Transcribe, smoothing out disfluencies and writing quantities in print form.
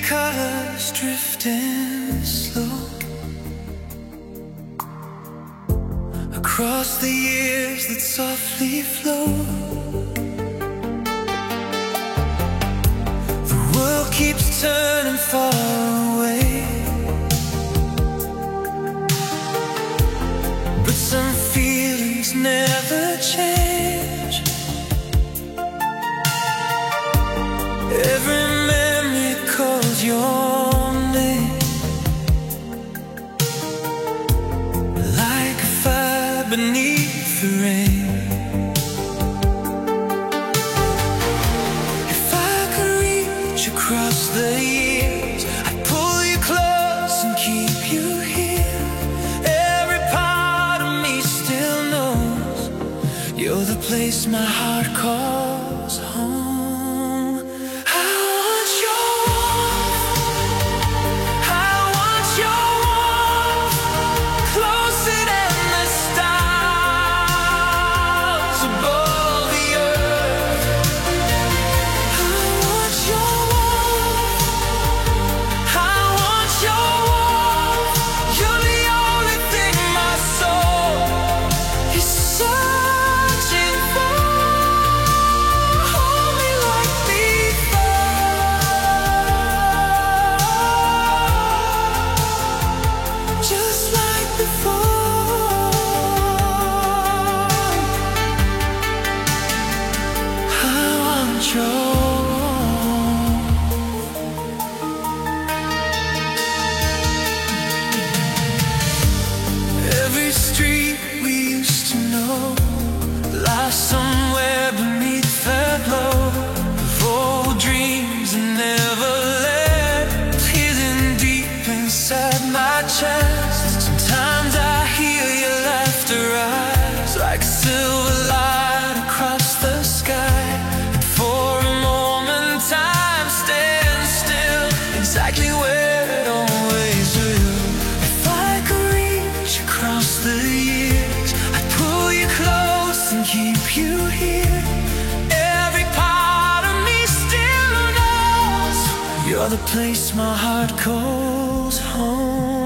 us drifting slow across the years that softly flow. The world keeps turning far away, but some feelings never change. Every memory calls your name, like a fire beneath the rain. If I could reach across the years, I'd pull you close and keep you here. Every part of me still knows you're the place my heart calls home. Every street we used to know lies somewhere beneath the glow of old dreams and never let hidden deep inside my chest. Sometimes I hear your laughter rise like a silver light across the sky, and for a moment time stands still, exactly where it always will. If I could reach across the years, I'd pull you close and keep you here. Every part of me still knows you're the place my heart calls home.